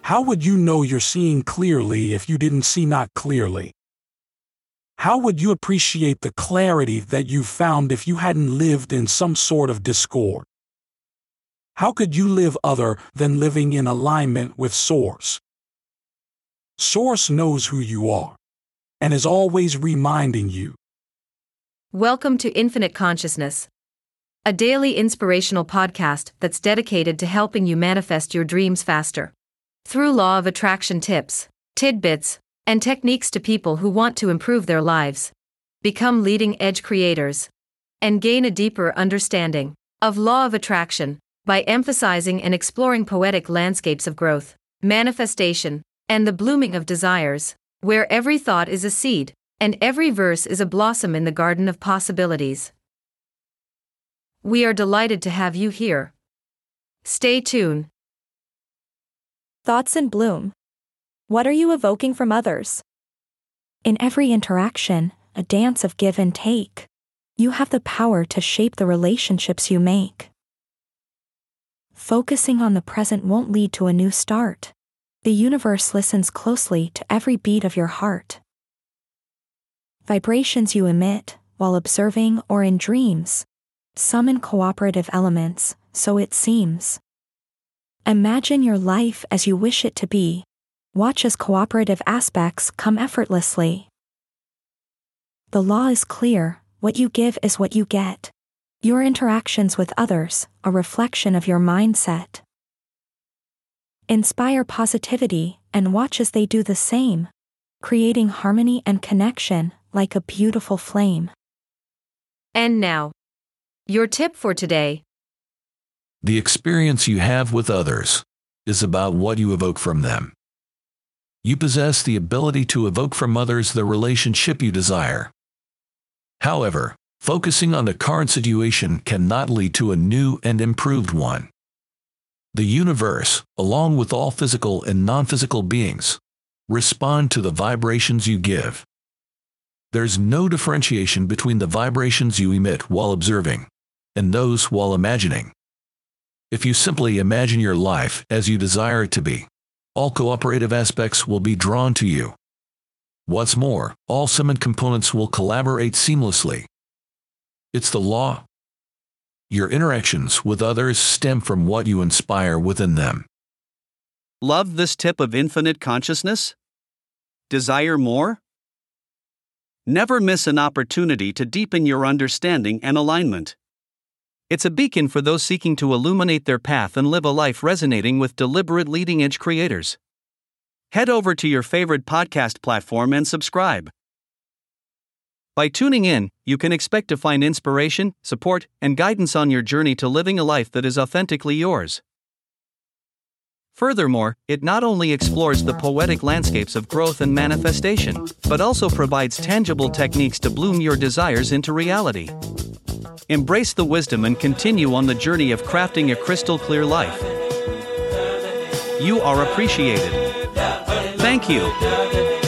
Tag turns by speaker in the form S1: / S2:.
S1: How would you know you're seeing clearly if you didn't see not clearly? How would you appreciate the clarity that you found if you hadn't lived in some sort of discord? How could you live other than living in alignment with Source? Source knows who you are and is always reminding you.
S2: Welcome to Infinite Consciousness, a daily inspirational podcast that's dedicated to helping you manifest your dreams faster. Through law of attraction tips, tidbits, and techniques to people who want to improve their lives, become leading-edge creators, and gain a deeper understanding of law of attraction by emphasizing and exploring poetic landscapes of growth, manifestation, and the blooming of desires, where every thought is a seed, and every verse is a blossom in the garden of possibilities. We are delighted to have you here. Stay tuned.
S3: Thoughts in bloom. What are you evoking from others? In every interaction, a dance of give and take, you have the power to shape the relationships you make. Focusing on the present won't lead to a new start. The universe listens closely to every beat of your heart. Vibrations you emit, while observing or in dreams, summon cooperative elements, so it seems. Imagine your life as you wish it to be. Watch as cooperative aspects come effortlessly. The law is clear, what you give is what you get. Your interactions with others, a reflection of your mindset. Inspire positivity and watch as they do the same, creating harmony and connection like a beautiful flame.
S2: And now, your tip for today.
S4: The experience you have with others is about what you evoke from them. You possess the ability to evoke from others the relationship you desire. However, focusing on the current situation cannot lead to a new and improved one. The universe, along with all physical and non-physical beings, respond to the vibrations you give. There's no differentiation between the vibrations you emit while observing and those while imagining. If you simply imagine your life as you desire it to be, all cooperative aspects will be drawn to you. What's more, all summon components will collaborate seamlessly. It's the law. Your interactions with others stem from what you inspire within them.
S5: Love this tip of infinite consciousness? Desire more? Never miss an opportunity to deepen your understanding and alignment. It's a beacon for those seeking to illuminate their path and live a life resonating with deliberate leading-edge creators. Head over to your favorite podcast platform and subscribe. By tuning in, you can expect to find inspiration, support, and guidance on your journey to living a life that is authentically yours. Furthermore, it not only explores the poetic landscapes of growth and manifestation, but also provides tangible techniques to bloom your desires into reality. Embrace the wisdom and continue on the journey of crafting a crystal clear life. You are appreciated. Thank you.